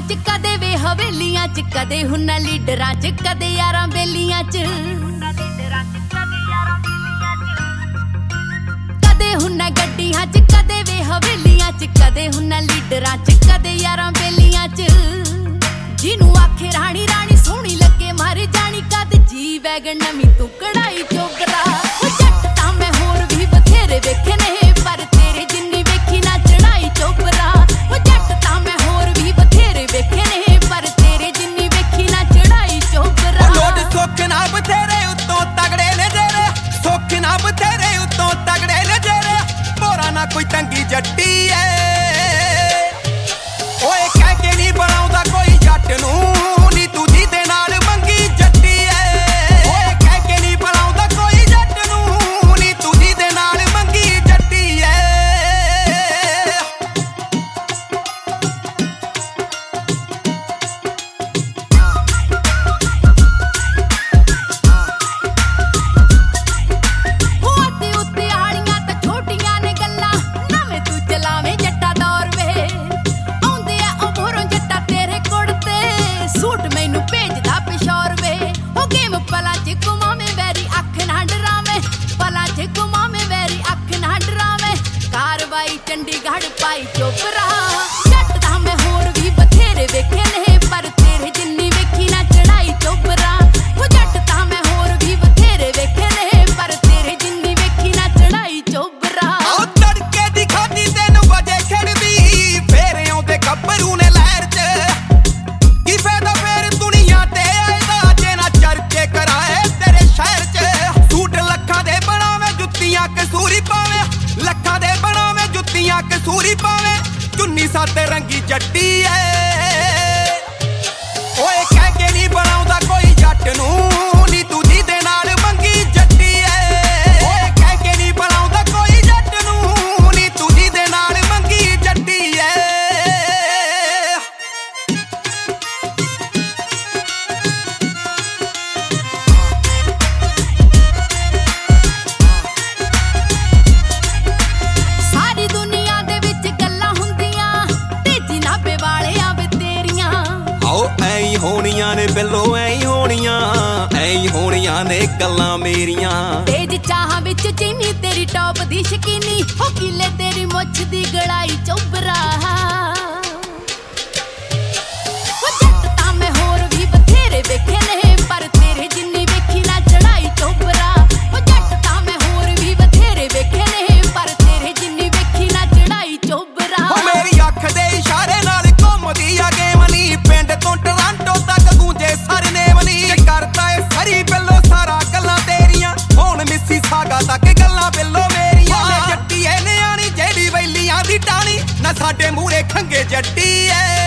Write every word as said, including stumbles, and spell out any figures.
च कदे वे हवेलियां च कदे हुन्ना लीडरां च कदे यारां बेलियां च कदे हुन्ना गड्डियां च कदे वे हवेलियां च कदे हुन्ना लीडरां च कदे यारां बेलियां च जिनू आखे रानी रानी सोहनी लगे मारे जानी कद जी वैगन नवी तू कढ़ाई चोबरा जट तां मैं होर भी बथेरे वेखे ने पर तेरे जिन्नी वेखी ना चढ़ाई चोबरा जट तां मैं होर भी बथेरे वेखे ने पर तेरे जिन्नी वेखी ना चढ़ाई चोबरा लोड सुख ना बथेरे उत्तों तगड़े ने जेरे सुख ना बथेरे उत्तों तगड़े ने जेरे बोरा ना कोई तंगी जट्टी है ओए कह के नहीं बनाउंदा कोई जट नूं नी तू जीदे नाल मंगी जट्टी है ओए कह के नहीं बनाउंदा कोई जट नूं नी तू जीदे नाल मंगी जट्टी है होते उत्ते आड़ियां तां छोटियां ने गल्लां नवें तू चलावे जट्टा दौर वे आउंदे आ उभरों जट्टा तेरे कुड़ते सूट मैनू भेजदा पिशौर वे ओ गेम पला च घुमावे वैरी अख ना डरावे पला च घुमावे वैरी अख ना डरावे कारवाई चंडीगढ़ पाई चोपरा जट दा मैं होर भी बथेरे वेखे ने पर तेरे जिन्नी वेखी ना चढ़ाई चोपरा ओ जट दा मैं होर भी बथेरे वेखे ने पर तेरे जिन्नी वेखी ना चढ़ाई चोपरा आओ तड़के दी खादी तेनू वजे खड़दी फेर आउंदे गब्बरू ने लहर च की फायदा फेर दुनिया ते आएदा जे ना चरचे कराए तेरे शहर च सूट लखां दे बनावे जुत्तियां कसूरी पावे लखां दे बनावे जुत्तियां कसूरी पावे चुन्नी साते रंगी जट्टी है ओए कह के नहीं बनाउंदा कोई जट नूं नी तू जीदे नाल मंगी जट्टी है ओए कह के नहीं बनाउंदा कोई जट नूं नी तू जीदे नाल मंगी जट्टी है सारी दुनिया दे विच गल्लां हुंदियां तेजी नाभे वालियां वे तेरियां आओ ऐ होनियां ने बिल्लो ऐ होनियां ऐ होनियां ने गल्लां मेरियां तेज चाह विच चीनी तेरी टॉप दी शकीनी हो किले तेरी मुੱਛ दी गड़ाई चोबरा ओ जट तां मैं होर भी बथेरे वेखे ने पर तेरे जिन्नी वेखी ना चढ़ाई चोबरा ओ जट तां मैं होर भी बथेरे वेखे ने पर तेरे जिन्नी वेखी ना चढ़ाई चोबरा ओ मेरी अख दे इशारे नाल घुमदी आ गेम नी पिंड तो टोरंटो तक गूंजे सारे नेम नी करदा ए सरी बिल्लो सारा गल्लां तेरियां हुण मिस्सी सागा तक गल्लां बिल्लो मेरियां जट्टी ए नियाणी जेड़ी वैलियां दी टाणी ना साडे मूहरे खंगे जट्टी ए